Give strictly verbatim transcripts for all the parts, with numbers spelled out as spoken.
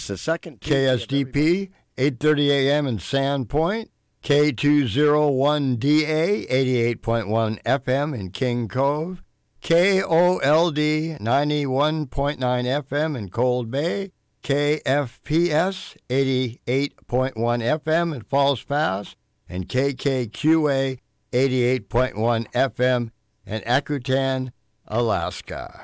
It's the second K S D P, eight thirty a.m. in Sandpoint. K two oh one D A, eighty-eight point one F M in King Cove. K O L D, ninety-one point nine F M in Cold Bay. K F P S, eighty-eight point one F M in Falls Pass. And K K Q A, eighty-eight point one F M in Akutan, Alaska.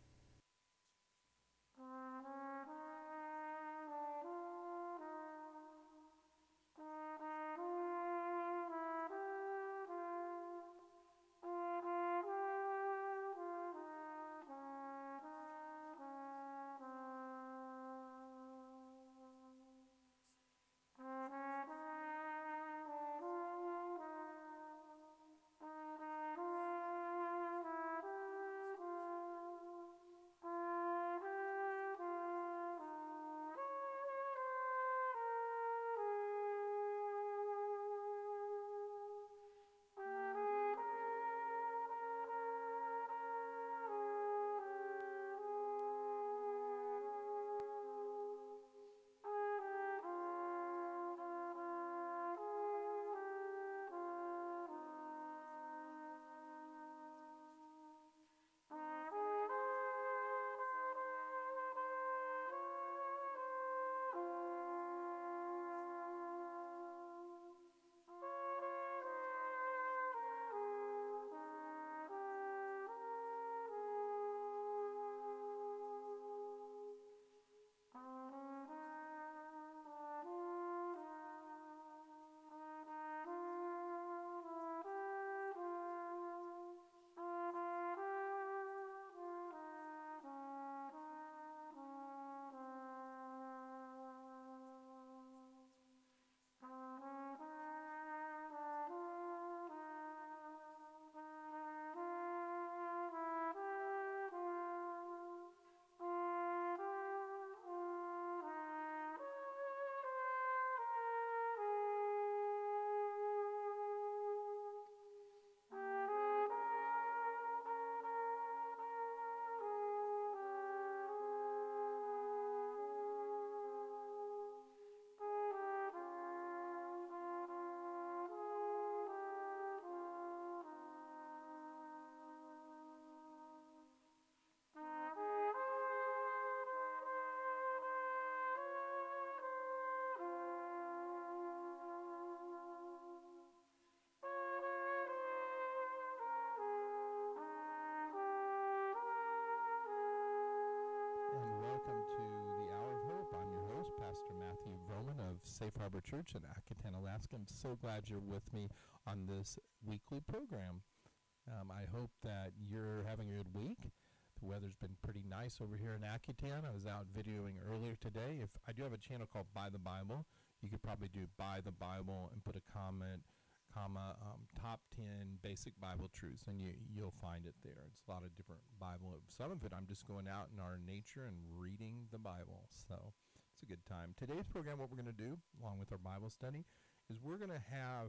Safe Harbor Church in Akutan, Alaska. I'm so glad you're with me on this weekly program. Um, I hope that you're having a good week. The weather's been pretty nice over here in Akutan. I was out videoing earlier today. If I do have a channel called By the Bible, you could probably do By the Bible and put a comment, comma, um, top ten basic Bible truths, and you, you'll find it there. It's a lot of different Bible. Some of it I'm just going out in our nature and reading the Bible. So it's a good time. Today's program, what we're going to do, along with our Bible study, is we're going to have,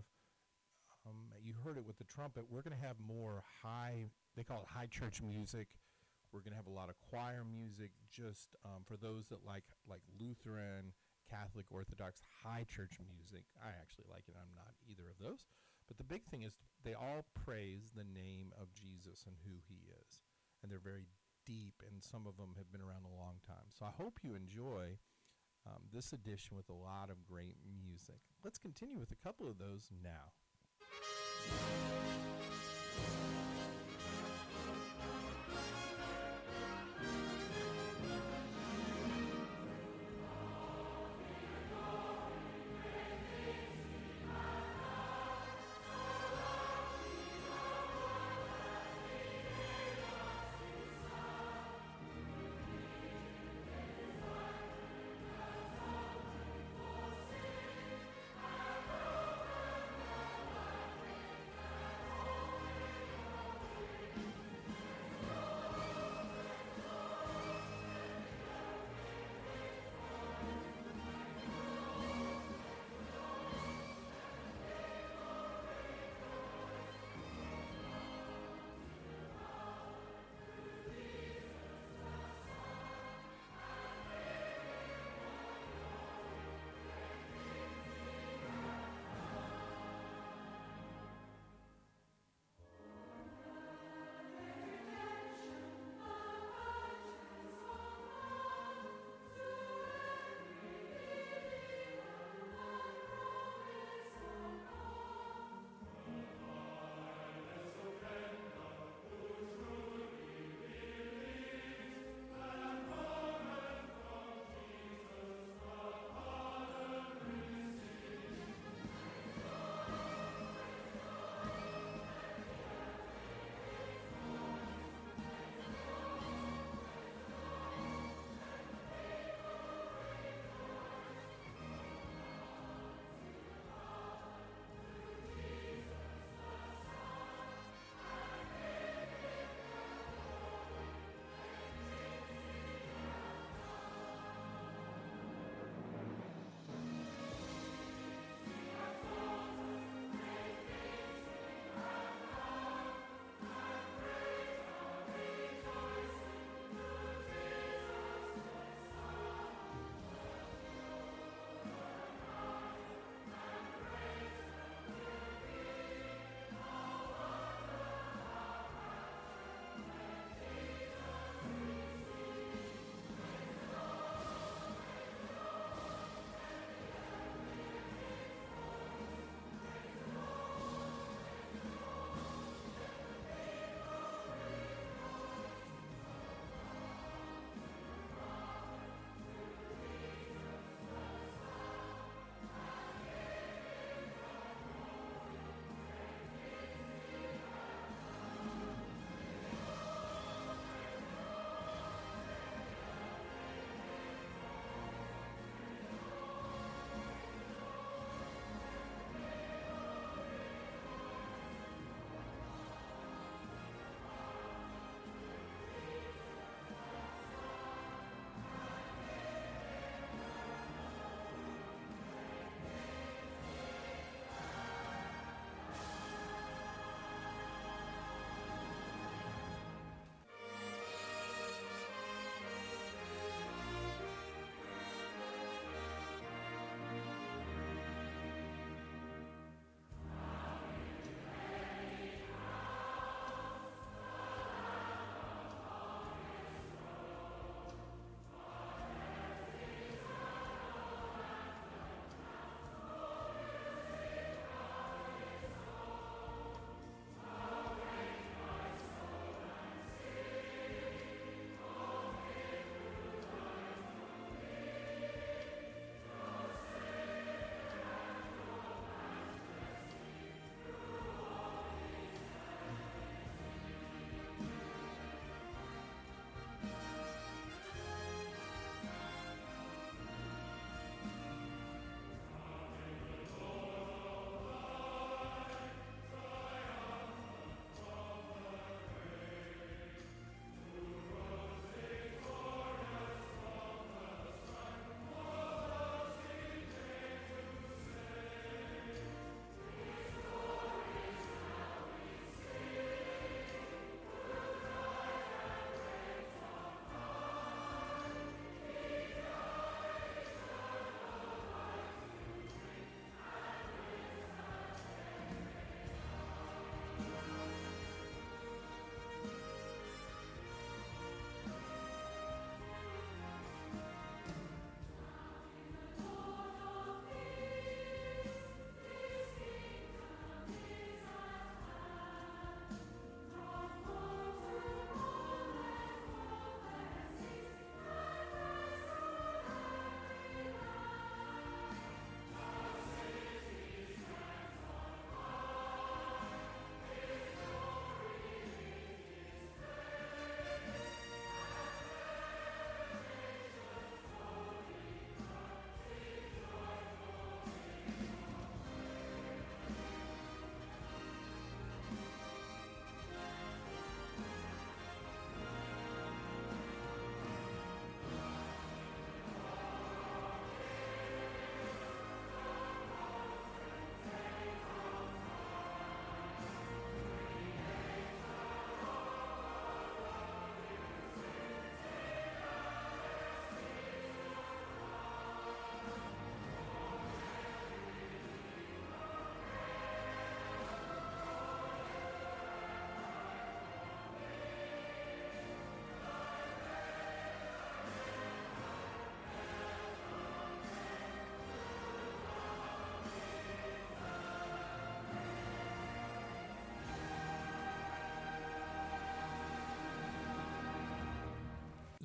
um, you heard it with the trumpet, we're going to have more high, they call it high church music. We're going to have a lot of choir music, just um, for those that like like Lutheran, Catholic, Orthodox, high church music. I actually like it. I'm not either of those. But the big thing is they all praise the name of Jesus and who he is. And they're very deep, and some of them have been around a long time. So I hope you enjoy Um, this edition with a lot of great music. Let's continue with a couple of those now.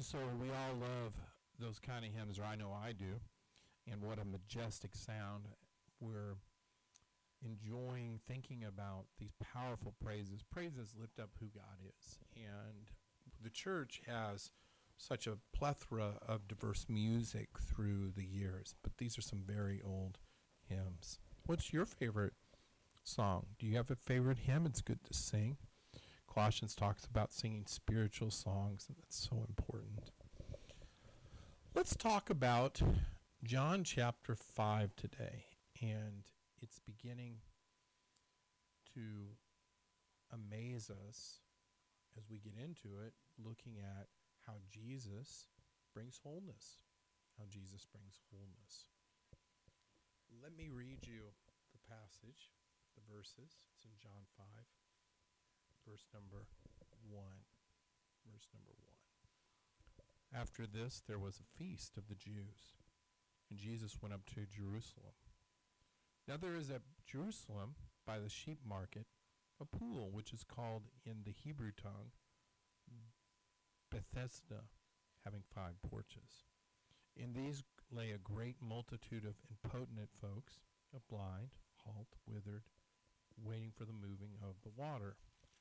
So we all love those kind of hymns, or I know I do. And what a majestic sound. We're enjoying thinking about these powerful praises. Praises lift up who God is. And the church has such a plethora of diverse music through the years, but these are some very old hymns. What's your favorite song? Do you have a favorite hymn? It's good to sing. Colossians talks about singing spiritual songs, and that's so important. Let's talk about John chapter five today, and it's beginning to amaze us as we get into it, looking at how Jesus brings wholeness, how Jesus brings wholeness. Let me read you the passage, the verses. It's in John five, verse number one. Verse number one. After this, there was a feast of the Jews, and Jesus went up to Jerusalem. Now there is at Jerusalem, by the sheep market, a pool which is called in the Hebrew tongue Bethesda, having five porches. In these lay a great multitude of impotent folks, of blind, halt, withered, waiting for the moving of the water.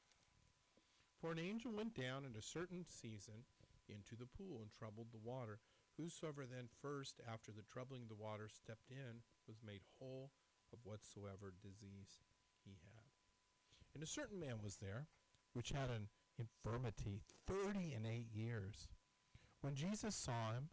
For an angel went down at a certain season into the pool and troubled the water. Whosoever then first, after the troubling the water, stepped in, was made whole of whatsoever disease he had. And a certain man was there, which had an infirmity thirty and eight years. When Jesus saw him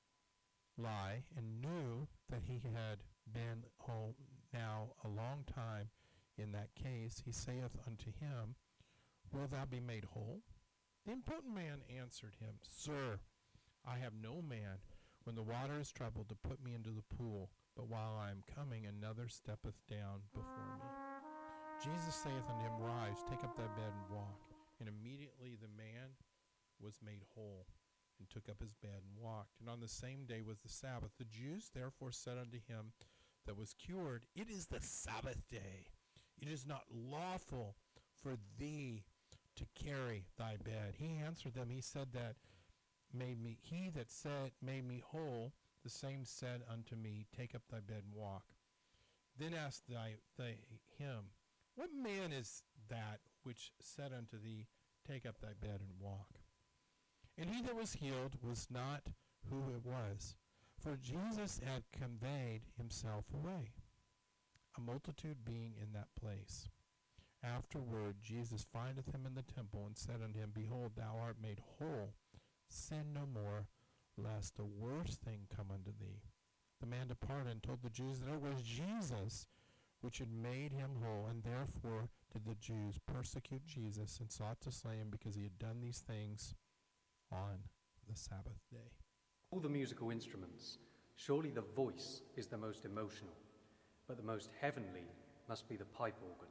lie, and knew that he had been whole now a long time in that case, he saith unto him, Wilt thou be made whole? The impotent man answered him, Sir, I have no man, when the water is troubled, to put me into the pool, but while I am coming, another steppeth down before me. Jesus saith unto him, Rise, take up thy bed, and walk. And immediately the man was made whole, and took up his bed, and walked. And on the same day was the Sabbath. The Jews therefore said unto him that was cured, It is the Sabbath day. It is not lawful for thee to carry thy bed. He answered them, He said that made me, he that said made me whole, the same said unto me, Take up thy bed and walk. Then asked thy, thy him, What man is that which said unto thee, Take up thy bed and walk? And he that was healed was not who it was, for Jesus had conveyed himself away, a multitude being in that place. Afterward Jesus findeth him in the temple, and said unto him, Behold, thou art made whole. Sin no more, lest a worse thing come unto thee. The man departed and told the Jews that it was Jesus which had made him whole, and therefore did the Jews persecute Jesus, and sought to slay him, because he had done these things on the Sabbath day. All the musical instruments, surely the voice is the most emotional, but the most heavenly must be the pipe organ.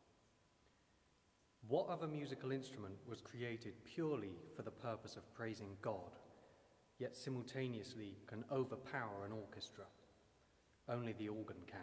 What other musical instrument was created purely for the purpose of praising God, yet simultaneously can overpower an orchestra? Only the organ can.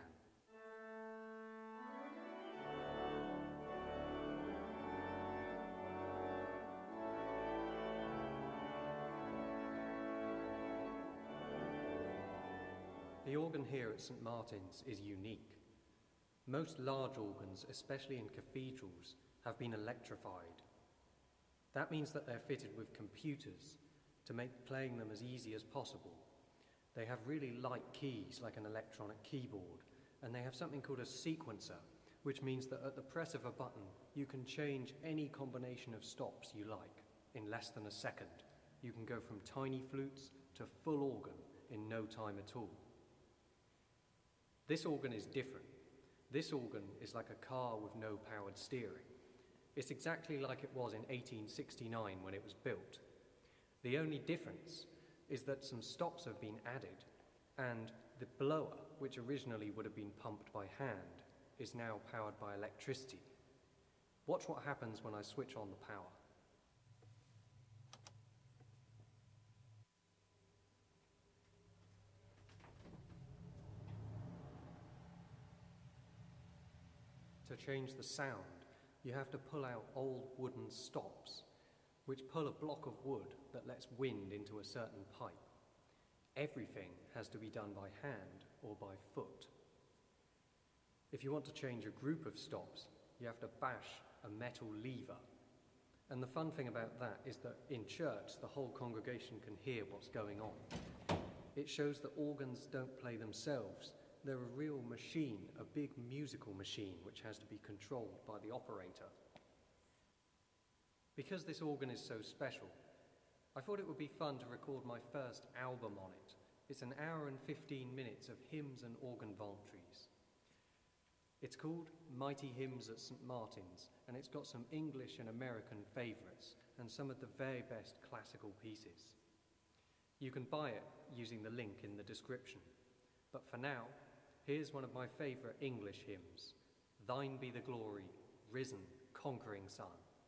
The organ here at Saint Martin's is unique. Most large organs, especially in cathedrals, have been electrified. That means that they're fitted with computers to make playing them as easy as possible. They have really light keys like an electronic keyboard, and they have something called a sequencer, which means that at the press of a button you can change any combination of stops you like in less than a second. You can go from tiny flutes to full organ in no time at all. This organ is different. This organ is like a car with no powered steering. It's exactly like it was in eighteen sixty-nine when it was built. The only difference is that some stops have been added, and the blower, which originally would have been pumped by hand, is now powered by electricity. Watch what happens when I switch on the power. To change the sound, you have to pull out old wooden stops, which pull a block of wood that lets wind into a certain pipe. Everything has to be done by hand or by foot. If you want to change a group of stops, you have to bash a metal lever. And the fun thing about that is that in church, the whole congregation can hear what's going on. It shows that organs don't play themselves. They're a real machine, a big musical machine, which has to be controlled by the operator. Because this organ is so special, I thought it would be fun to record my first album on it. It's an hour and fifteen minutes of hymns and organ voluntries. It's called Mighty Hymns at Saint Martin's, and it's got some English and American favourites, and some of the very best classical pieces. You can buy it using the link in the description. But for now, here's one of my favourite English hymns, Thine Be the Glory, Risen, Conquering Son.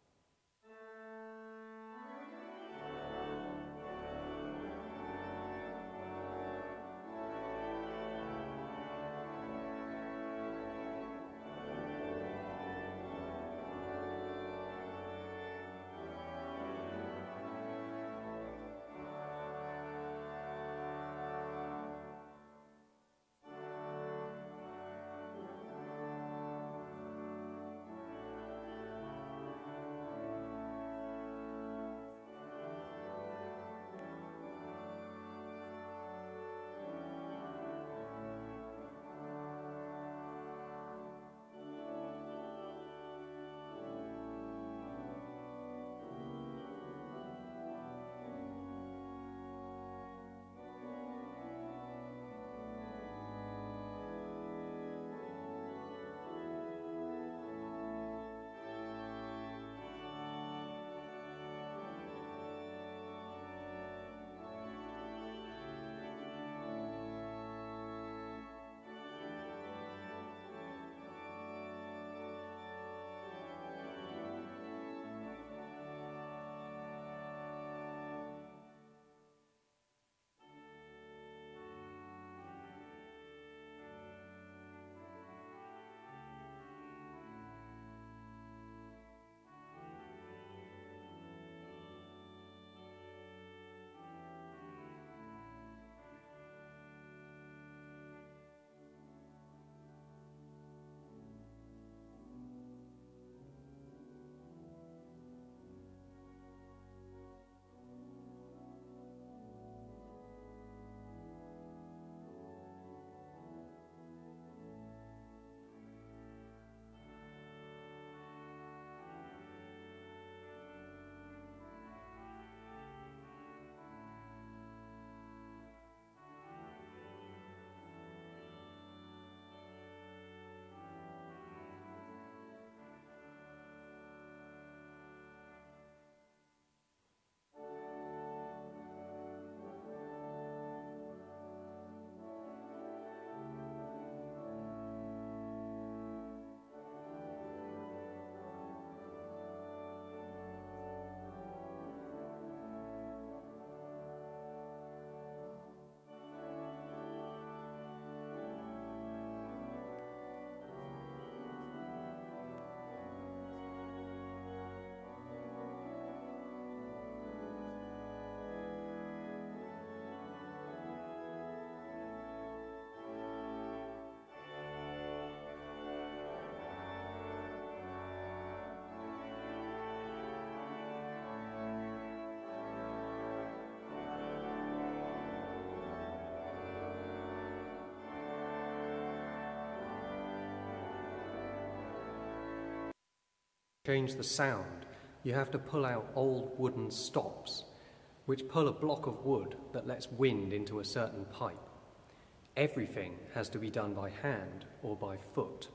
Change the sound, you have to pull out old wooden stops, which pull a block of wood that lets wind into a certain pipe. Everything has to be done by hand or by foot.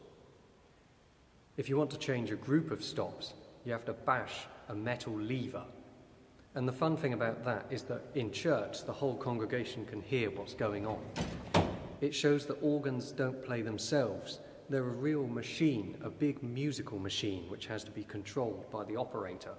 If you want to change a group of stops, you have to bash a metal lever. And the fun thing about that is that in church, the whole congregation can hear what's going on. It shows that organs don't play themselves. They're a real machine, a big musical machine, which has to be controlled by the operator.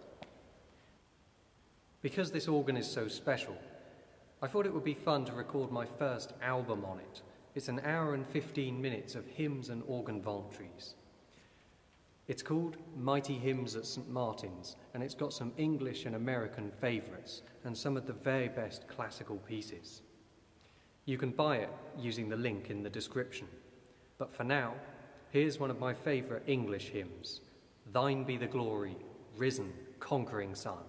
Because this organ is so special, I thought it would be fun to record my first album on it. It's an hour and fifteen minutes of hymns and organ voluntries. It's called Mighty Hymns at Saint Martin's, and it's got some English and American favourites and some of the very best classical pieces. You can buy it using the link in the description. But for now, here's one of my favourite English hymns, Thine Be the Glory, Risen, Conquering Son.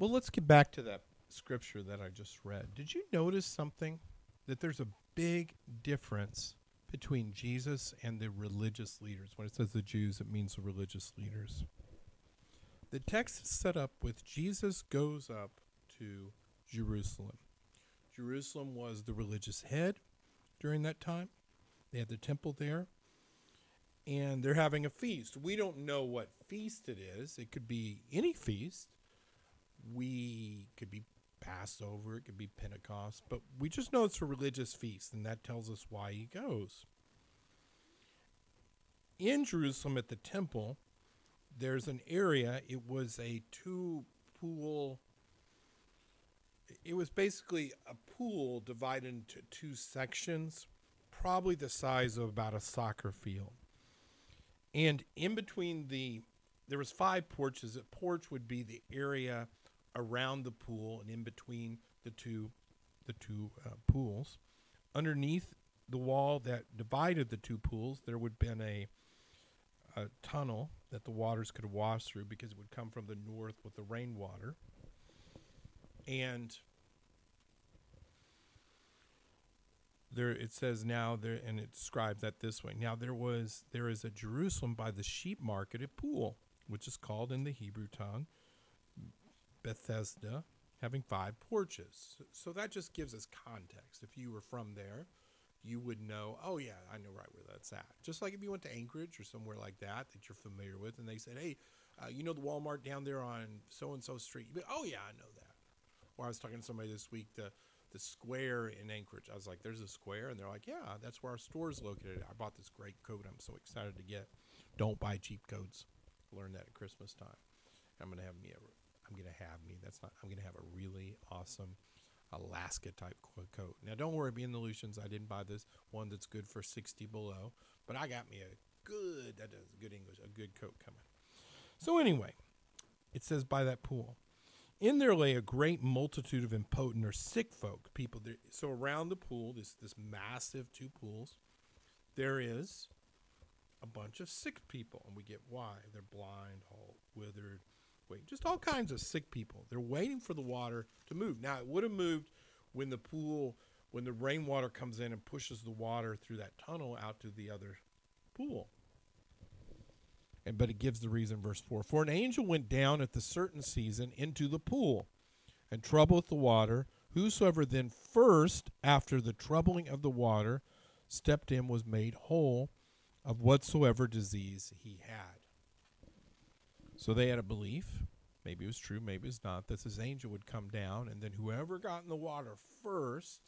Well, let's get back to that scripture that I just read. Did you notice something? That there's a big difference between Jesus and the religious leaders. When it says the Jews, it means the religious leaders. The text is set up with Jesus goes up to Jerusalem. Jerusalem was the religious head during that time. They had the temple there. And they're having a feast. We don't know what feast it is. It could be any feast. We could be Passover, it could be Pentecost, but we just know it's a religious feast, and that tells us why he goes. In Jerusalem at the temple, there's an area, it was a two-pool, it was basically a pool divided into two sections, probably the size of about a soccer field. And in between the, there was five porches. A porch would be the area around the pool, and in between the two the two uh, pools. Underneath the wall that divided the two pools, there would have been a, a tunnel that the waters could wash through because it would come from the north with the rainwater. And there it says now there, and it describes that this way. Now there was there is a Jerusalem by the sheep market a pool, which is called in the Hebrew tongue Bethesda, having five porches. So, so that just gives us context. If you were from there, you would know, oh yeah, I know right where that's at. Just like if you went to Anchorage or somewhere like that that you're familiar with, and they said, hey, uh, you know the Walmart down there on so-and-so street? You'd be, oh yeah, I know that. Or I was talking to somebody this week, the the square in Anchorage. I was like, there's a square? And they're like, yeah, that's where our store is located. I bought this great coat I'm so excited to get. Don't buy cheap coats. Learn that at Christmas time. I'm going to have me a I'm going to have me. That's not, I'm going to have a really awesome Alaska type coat. Now, don't worry, being the Lucians, I didn't buy this one that's good for sixty below, but I got me a good, that is good English, a good coat coming. So anyway, it says by that pool, in there lay a great multitude of impotent or sick folk, people. There, so around the pool, this, this massive two pools, there is a bunch of sick people, and we get why. They're blind, halt, withered, wait, just all kinds of sick people. They're waiting for the water to move. Now, it would have moved when the pool, when the rainwater comes in and pushes the water through that tunnel out to the other pool. And but it gives the reason, verse four. For an angel went down at the certain season into the pool, and troubleth the water. Whosoever then first, after the troubling of the water, stepped in was made whole of whatsoever disease he had. So they had a belief, maybe it was true, maybe it's not, that this angel would come down, and then whoever got in the water first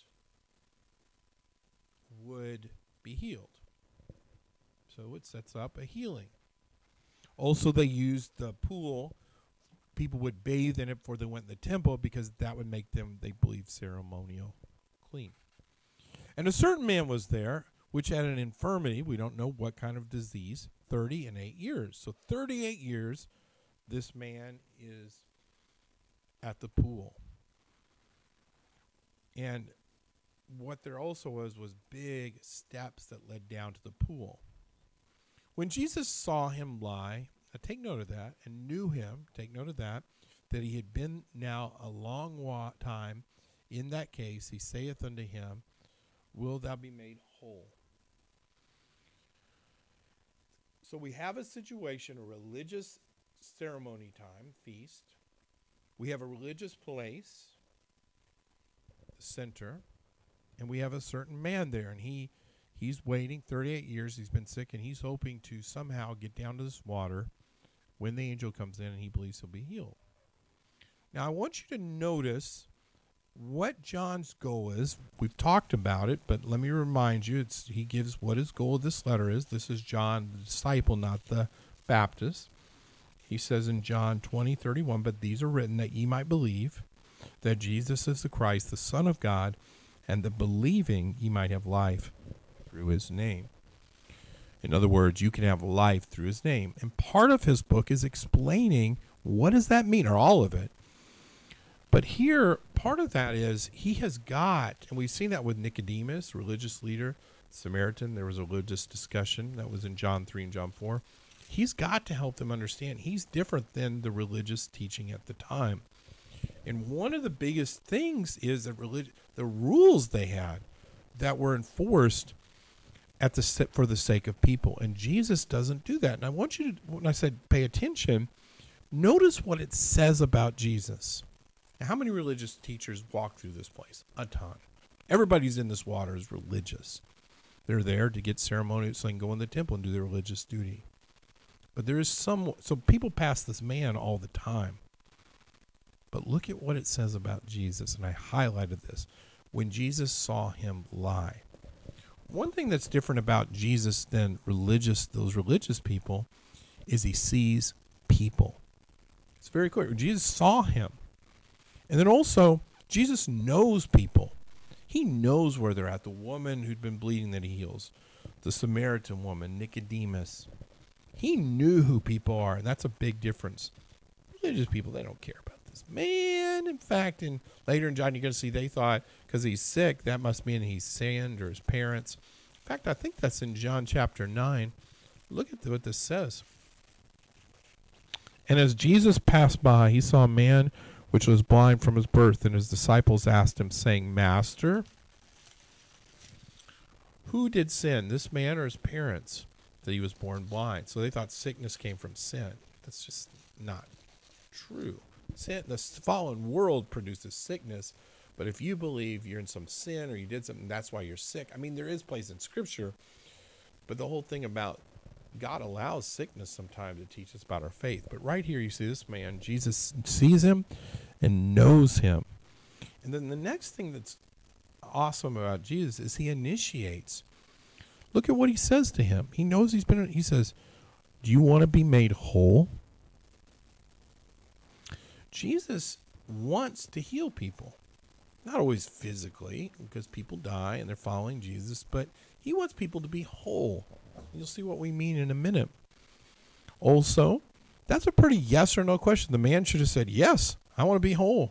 would be healed. So it sets up a healing. Also, they used the pool. People would bathe in it before they went in the temple because that would make them, they believe, ceremonial clean. And a certain man was there, which had an infirmity, we don't know what kind of disease, thirty and eight years. So thirty-eight years, this man is at the pool. And what there also was was big steps that led down to the pool. When Jesus saw him lie, now take note of that, and knew him, take note of that, that he had been now a long wa- time in that case, he saith unto him, will thou be made whole? So we have a situation, a religious ceremony time, feast. We have a religious place, the center, and we have a certain man there, and he he's waiting thirty-eight years. He's been sick, and he's hoping to somehow get down to this water when the angel comes in, and he believes he'll be healed. Now, I want you to notice what John's goal is. We've talked about it, but let me remind you, it's he gives what his goal of this letter is. This is John, the disciple, not the Baptist. He says in John twenty thirty-one, but these are written that ye might believe that Jesus is the Christ, the Son of God, and that believing ye might have life through his name. In other words, you can have life through his name. And part of his book is explaining what does that mean, or all of it. But here, part of that is he has got, and we've seen that with Nicodemus, religious leader, Samaritan. There was a religious discussion that was in John three and John four. He's got to help them understand he's different than the religious teaching at the time. And one of the biggest things is that relig- the rules they had that were enforced at the for the sake of people. And Jesus doesn't do that. And I want you to, when I said pay attention, notice what it says about Jesus. Now, how many religious teachers walk through this place? A ton. Everybody's in this water is religious. They're there to get ceremonial so they can go in the temple and do their religious duty. But there is some, so people pass this man all the time. But look at what it says about Jesus, and I highlighted this. When Jesus saw him lie. One thing that's different about Jesus than religious, those religious people, is he sees people. It's very clear. Jesus saw him. And then also, Jesus knows people. He knows where they're at. The woman who'd been bleeding that he heals. The Samaritan woman, Nicodemus. He knew who people are, and that's a big difference. Religious people, they don't care about this man. In fact, in later in John, you're going to see they thought because he's sick, that must mean he's sinned or his parents. In fact, I think that's in John chapter nine. Look at what this says. And as Jesus passed by, he saw a man which was blind from his birth, and his disciples asked him, saying, Master, who did sin, this man or his parents, that he was born blind? So they thought sickness came from sin. That's just not true. Sin, the fallen world produces sickness, but if you believe you're in some sin or you did something, that's why you're sick. I mean, there is place in Scripture, but the whole thing about God allows sickness sometimes to teach us about our faith. But right here you see this man, Jesus sees him and knows him. And then the next thing that's awesome about Jesus is he initiates. Look at what he says to him. He knows he's been, he says, do you want to be made whole? Jesus wants to heal people. Not always physically, because people die and they're following Jesus, but he wants people to be whole. You'll see what we mean in a minute. Also, that's a pretty yes or no question. The man should have said, yes, I want to be whole.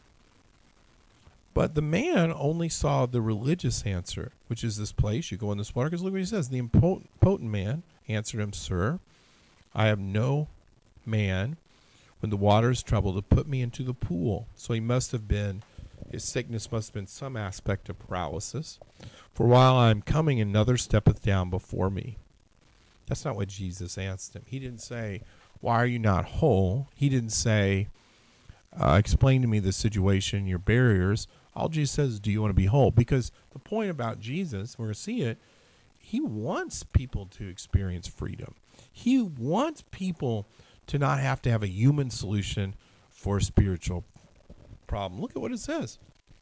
But the man only saw the religious answer, which is this place. You go in this water, because look what he says. The impotent man answered him, Sir, I have no man when the water is troubled to put me into the pool. So he must have been, his sickness must have been some aspect of paralysis. For while I am coming, another steppeth down before me. That's not what Jesus asked him. He didn't say, why are you not whole? He didn't say, uh, explain to me the situation, your barriers. All Jesus says is, do you want to be whole? Because the point about Jesus, we're going to see it, he wants people to experience freedom. He wants people to not have to have a human solution for a spiritual problem. Look at what it says.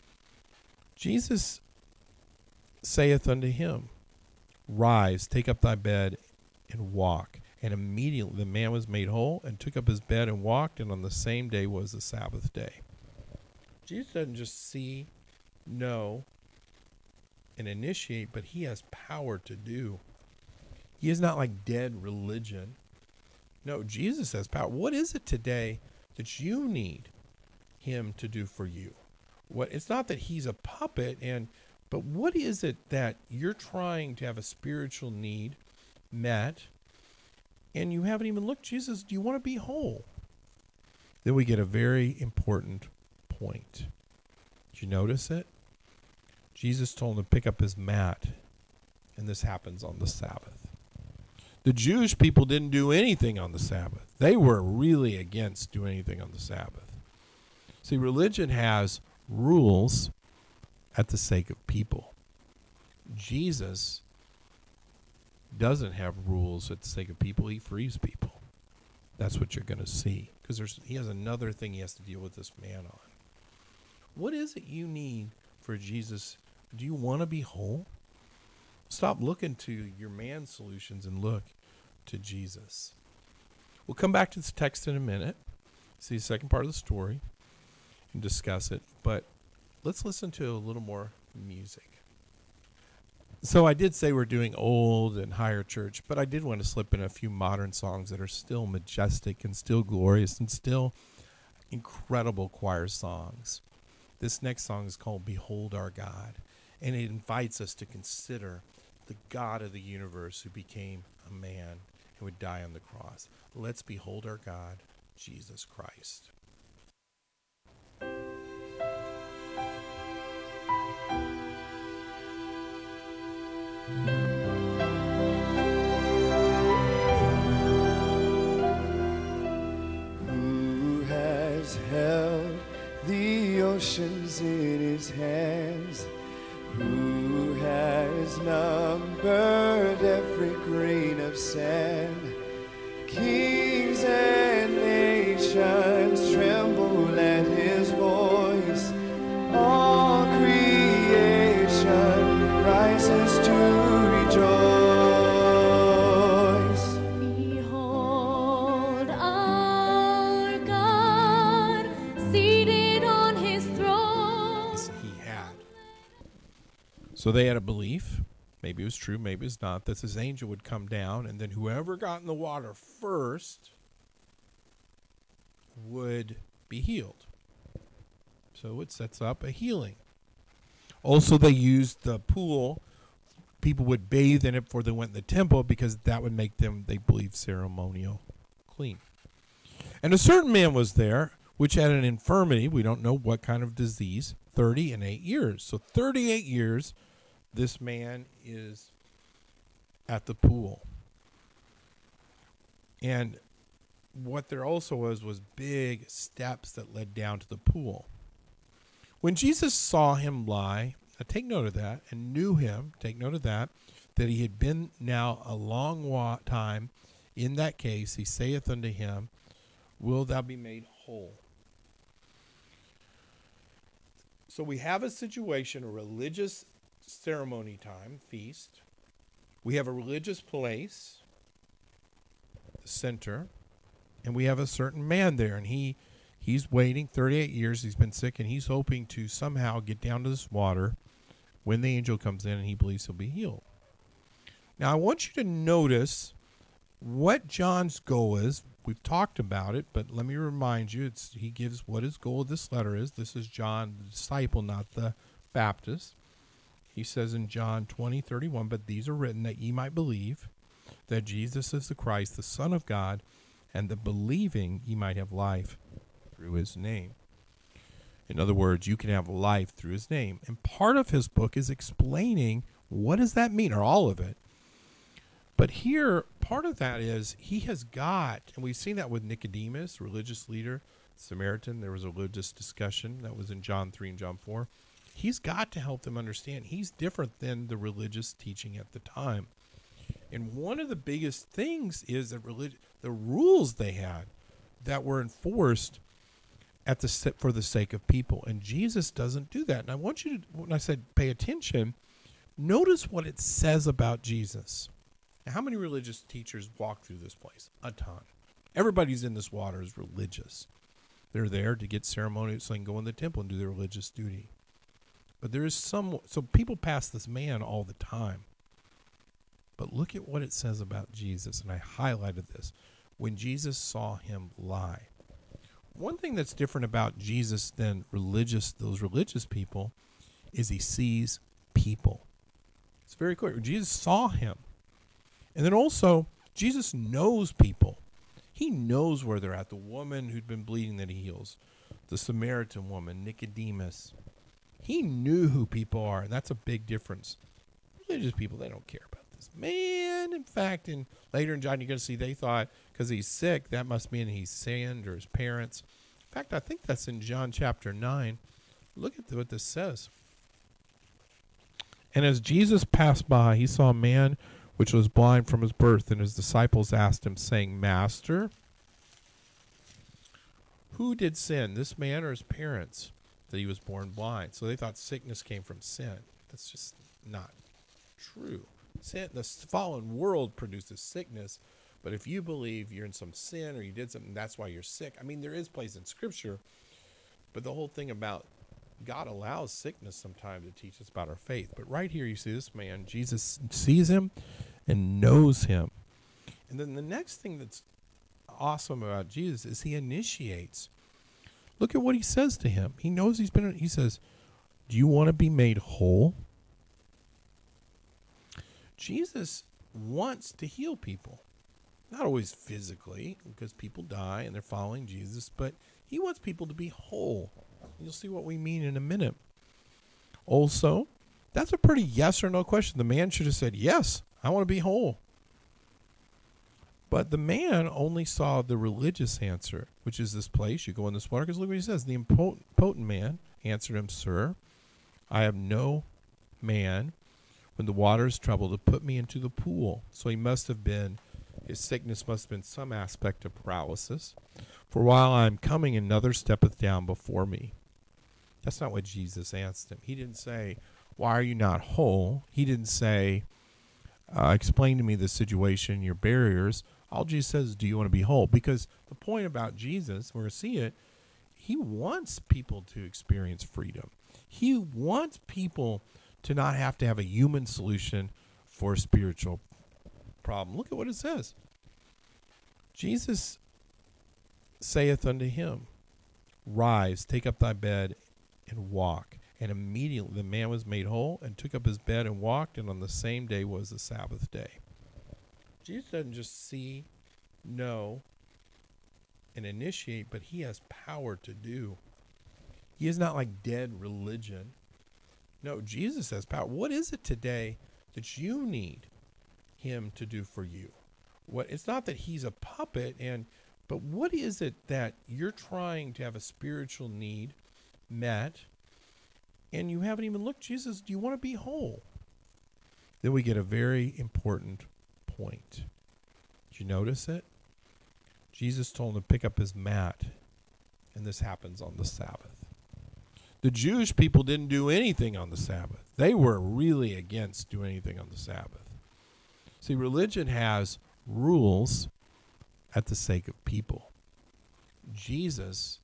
Jesus saith unto him, Rise, take up thy bed, and walk. And immediately the man was made whole, and took up his bed and walked, and on the same day was the Sabbath day. Jesus doesn't just see, know, and initiate, but he has power to do. He is not like dead religion. No, Jesus has power. What is it today that you need him to do for you? What? It's not that he's a puppet, and but what is it that you're trying to have a spiritual need met, and you haven't even looked? Jesus, do you want to be whole? Then we get a very important point. Did you notice it? Jesus told him to pick up his mat, and this happens on the Sabbath. The Jewish people didn't do anything on the Sabbath. They were really against doing anything on the Sabbath. See, religion has rules at the sake of people. Jesus doesn't have rules at the sake of people. He frees people. That's what you're going to see. Because there's he has another thing he has to deal with this man on. What is it you need for Jesus? Do you want to be whole? Stop looking to your man solutions and look to Jesus. We'll come back to this text in a minute, see the second part of the story, and discuss it. But let's listen to a little more music. So I did say we're doing old and higher church, but I did want to slip in a few modern songs that are still majestic and still glorious and still incredible choir songs. This next song is called Behold Our God, and it invites us to consider the God of the universe who became a man and would die on the cross. Let's behold our God, Jesus Christ. Who has held the oceans in his hands? Who has numbered every grain of sand? Kings and nations tremble at his voice. All creation rises to rejoice. Behold our God seated on his throne. He had. So they had a belief, maybe it was true, maybe it's not, that this angel would come down, and then whoever got in the water first would be healed. So it sets up a healing. Also, they used the pool. People would bathe in it before they went in the temple because that would make them, they believe, ceremonial clean. And a certain man was there which had an infirmity, we don't know what kind of disease, thirty and eight years. So thirty-eight years, this man is at the pool. And what there also was was big steps that led down to the pool. When Jesus saw him lie, now take note of that, and knew him, take note of that, that he had been now a long wa- time in that case, he saith unto him, will thou be made whole? So we have a situation, a religious ceremony time, feast. We have a religious place, the center, and we have a certain man there, and he he's waiting thirty-eight years. He's been sick, and he's hoping to somehow get down to this water when the angel comes in, and he believes he'll be healed. Now, I want you to notice what John's goal is. We've talked about it, but let me remind you, it's, he gives what his goal of this letter is. This is John, the disciple, not the Baptist. He says in John twenty thirty-one, but these are written that ye might believe that Jesus is the Christ, the Son of God, and that believing ye might have life through his name. In other words, you can have life through his name. And part of his book is explaining what does that mean, or all of it. But here, part of that is he has got, and we've seen that with Nicodemus, religious leader, Samaritan. There was a religious discussion that was in John three and John four. He's got to help them understand he's different than the religious teaching at the time. And one of the biggest things is that relig- the rules they had that were enforced at the for the sake of people. And Jesus doesn't do that. And I want you to, when I said pay attention, notice what it says about Jesus. Now, how many religious teachers walk through this place? A ton. Everybody's in this water is religious. They're there to get ceremonial, so they can go in the temple and do their religious duty. But there is some, so people pass this man all the time. But look at what it says about Jesus, and I highlighted this. When Jesus saw him lie. One thing that's different about Jesus than religious, those religious people, is he sees people. It's very clear. Jesus saw him. And then also, Jesus knows people. He knows where they're at. The woman who'd been bleeding that he heals. The Samaritan woman, Nicodemus. He knew who people are, and that's a big difference. Religious people, they don't care about this man. In fact, in later in John, you're going to see they thought because he's sick, that must mean he's sinned or his parents. In fact, I think that's in John chapter nine. Look at what this says. And as Jesus passed by, he saw a man which was blind from his birth, and his disciples asked him, saying, Master, who did sin, this man or his parents, that he was born blind? So they thought sickness came from sin. That's just not true. Sin, the fallen world produces sickness, but if you believe you're in some sin or you did something, that's why you're sick. I mean, there is place in Scripture, but the whole thing about God allows sickness sometimes to teach us about our faith. But right here, you see this man, Jesus sees him and knows him. And then the next thing that's awesome about Jesus is he initiates. Look at what he says to him. He knows he's been, he says, do you want to be made whole? Jesus wants to heal people. Not always physically, because people die and they're following Jesus, but he wants people to be whole. You'll see what we mean in a minute. Also, That's a pretty yes or no question. The man should have said, yes, I want to be whole. But the man only saw the religious answer, which is this place. You go in this water, because look what he says. The impotent man answered him, Sir, I have no man when the water is troubled to put me into the pool. So he must have been, his sickness must have been some aspect of paralysis. For while I am coming, another steppeth down before me. That's not what Jesus asked him. He didn't say, why are you not whole? He didn't say, uh, explain to me the situation, your barriers. All Jesus says is, do you want to be whole? Because the point about Jesus, we're going to see it, he wants people to experience freedom. He wants people to not have to have a human solution for a spiritual problem. Look at what it says. Jesus saith unto him, rise, take up thy bed, and walk. And immediately the man was made whole and took up his bed and walked, and on the same day was the Sabbath day. Jesus doesn't just see, know, and initiate, but he has power to do. He is not like dead religion. No, Jesus has power. What is it today that you need him to do for you? What? It's not that he's a puppet, and but what is it that you're trying to have a spiritual need met, and you haven't even looked? Jesus, do you want to be whole? Then we get a very important point. Did you notice it? Jesus told him to pick up his mat, and this happens on the Sabbath. The Jewish people didn't do anything on the Sabbath. They were really against doing anything on the Sabbath. See, religion has rules at the sake of people. Jesus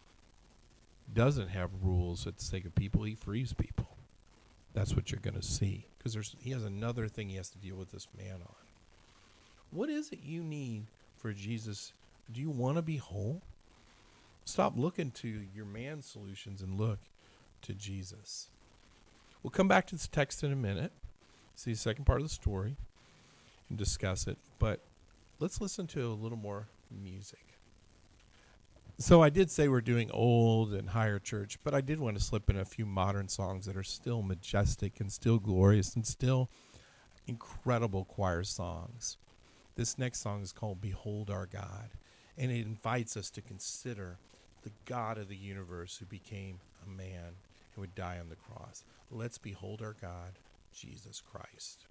doesn't have rules at the sake of people. He frees people. That's what you're going to see. Because there's he has another thing he has to deal with this man on. What is it you need for Jesus? Do you want to be whole? Stop looking to your man's solutions and look to Jesus. We'll come back to this text in a minute, see the second part of the story, and discuss it. But let's listen to a little more music. So I did say we're doing old and higher church, but I did want to slip in a few modern songs that are still majestic and still glorious and still incredible choir songs. This next song is called Behold Our God, and it invites us to consider the God of the universe who became a man and would die on the cross. Let's behold our God, Jesus Christ.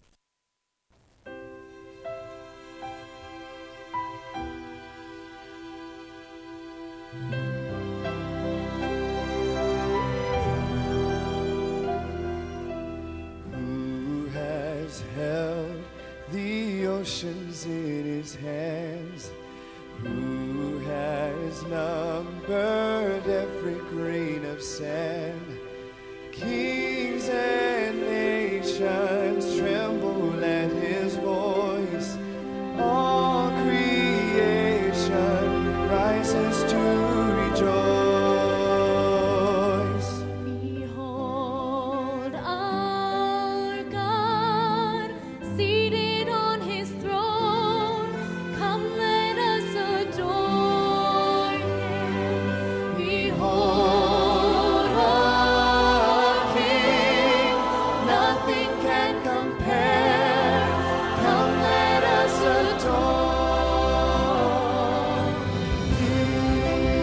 Who has held the oceans in his hands? Who has numbered every grain of sand? Kings and nations tremble at his voice. All creation rises to rejoice. Behold our God, seated on his throne. Come, let us adore him. Behold our King, nothing can compare. Come, let us adore him.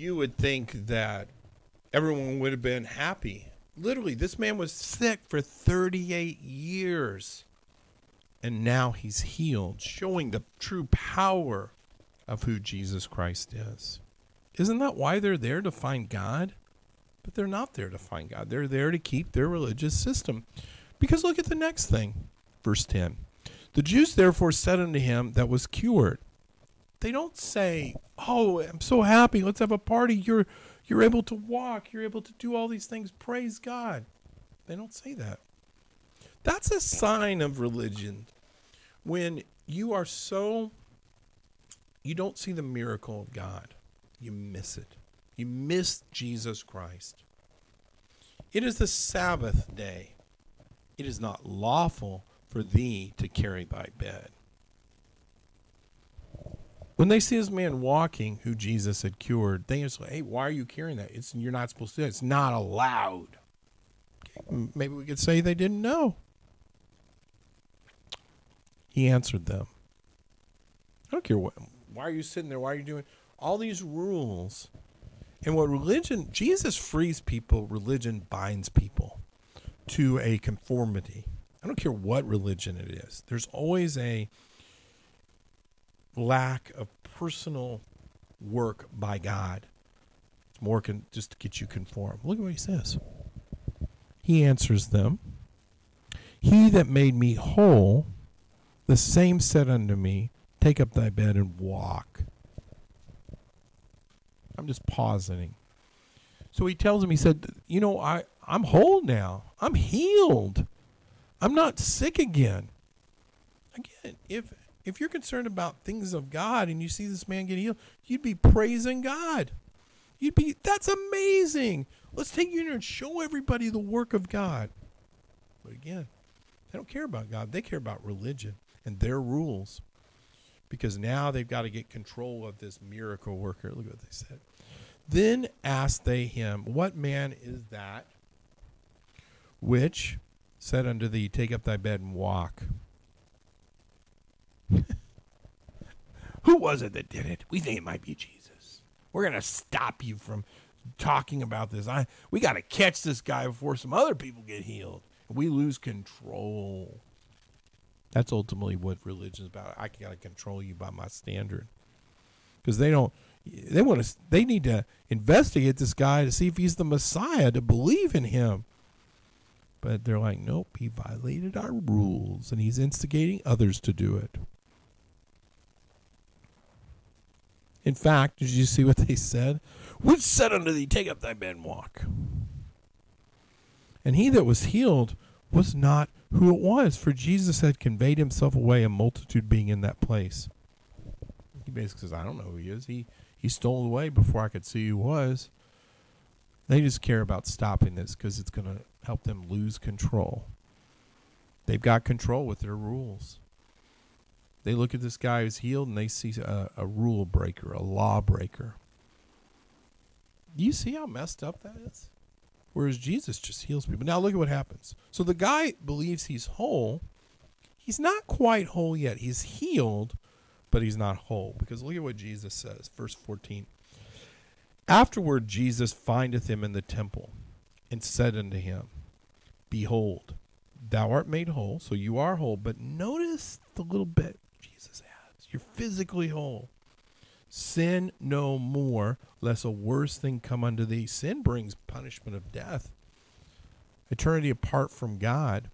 you would think that everyone would have been happy. Literally, this man was sick for thirty-eight years. And now he's healed, showing the true power of who Jesus Christ is. Isn't that why they're there, to find God? But they're not there to find God. They're there to keep their religious system. Because look at the next thing, verse ten. The Jews therefore said unto him that was cured. They don't say, oh, I'm so happy, let's have a party. You're, you're able to walk. You're able to do all these things. Praise God. They don't say that. That's a sign of religion. When you are so, you don't see the miracle of God. You miss it. You miss Jesus Christ. It is the Sabbath day. It is not lawful for thee to carry thy bed. When they see this man walking who Jesus had cured, they just say, hey, why are you carrying that? It's, you're not supposed to do it. It's not allowed. Okay, maybe we could say they didn't know. He answered them. I don't care what. Why are you sitting there? Why are you doing all these rules? And what religion, Jesus frees people, religion binds people to a conformity. I don't care what religion it is. There's always a lack of personal work by God. It's more con- just to get you conform. Look at what he says. He answers them. He that made me whole, the same said unto me, take up thy bed and walk. I'm just pausing. So he tells him, he said, you know, I, I'm whole now. I'm healed. I'm not sick again. Again, if if you're concerned about things of God and you see this man get healed, you'd be praising God. You'd be, that's amazing. Let's take you in there and show everybody the work of God. But again, they don't care about God. They care about religion and their rules. Because now they've got to get control of this miracle worker. Look at what they said. Then asked they him, what man is that which said unto thee, take up thy bed and walk? Who was it that did it? We think it might be Jesus. We're going to stop you from talking about this. I We got to catch this guy before some other people get healed. We lose control. That's ultimately what religion's about. I got to control you by my standard. Because they don't, they want to, they need to investigate this guy to see if he's the Messiah, to believe in him. But they're like, nope, he violated our rules, and he's instigating others to do it. In fact, did you see what they said? Which said unto thee, take up thy bed and walk. And he that was healed was not who it was, for Jesus had conveyed himself away, a multitude being in that place. He basically says, I don't know who he is. He, he stole away before I could see who he was. They just care about stopping this because it's going to help them lose control. They've got control with their rules. They look at this guy who's healed and they see a, a rule breaker, a law breaker. Do you see how messed up that is? Whereas Jesus just heals people. Now look at what happens. So the guy believes he's whole. He's not quite whole yet. He's healed, but he's not whole. Because look at what Jesus says, verse fourteen. Afterward Jesus findeth him in the temple, and said unto him, behold, thou art made whole, so you are whole. But notice the little bit Jesus adds. You're physically whole. Sin no more, lest a worse thing come unto thee. Sin brings punishment of death. Eternity apart from God.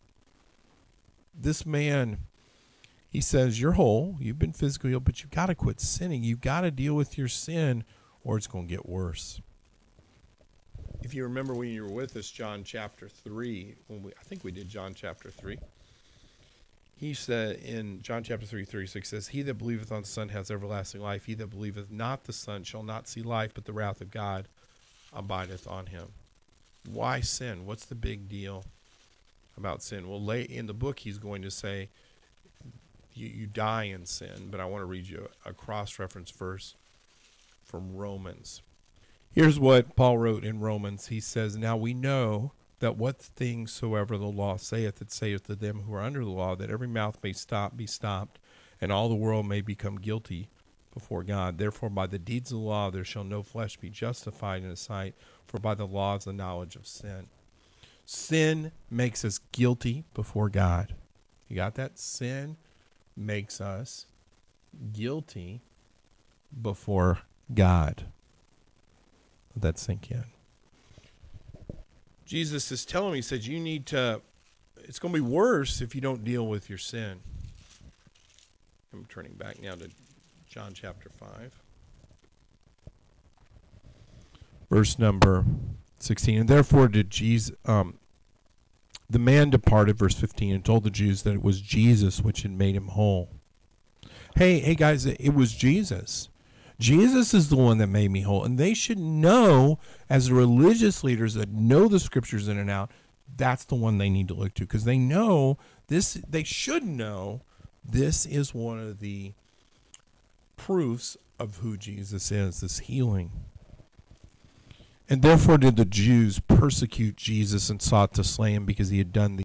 This man, he says, you're whole. You've been physically healed, but you've got to quit sinning. You've got to deal with your sin, or it's going to get worse. If you remember when you were with us, John chapter three, when we, I think we did John chapter three. He said in John chapter three, thirty-six says, he that believeth on the Son has everlasting life. He that believeth not the Son shall not see life, but the wrath of God abideth on him. Why sin? What's the big deal about sin? Well, lay, in the book he's going to say, you, you die in sin, but I want to read you a, a cross-reference verse from Romans. Here's what Paul wrote in Romans. He says, now we know that what things soever the law saith, it saith to them who are under the law, that every mouth may stop, be stopped, and all the world may become guilty before God. Therefore, by the deeds of the law, there shall no flesh be justified in his sight, for by the law is the knowledge of sin. Sin makes us guilty before God. You got that? Sin makes us guilty before God. Let that sink in. Jesus is telling me, he says, you need to, it's going to be worse if you don't deal with your sin. I'm turning back now to John chapter five. Verse number sixteen. And therefore did Jesus, um, the man departed, verse fifteen, and told the Jews that it was Jesus which had made him whole. Hey, hey guys, it was Jesus. Jesus is the one that made me whole. And they should know, as the religious leaders that know the scriptures in and out, that's the one they need to look to. Because they know this, they should know this is one of the proofs of who Jesus is, this healing. And therefore did the Jews persecute Jesus and sought to slay him because he had done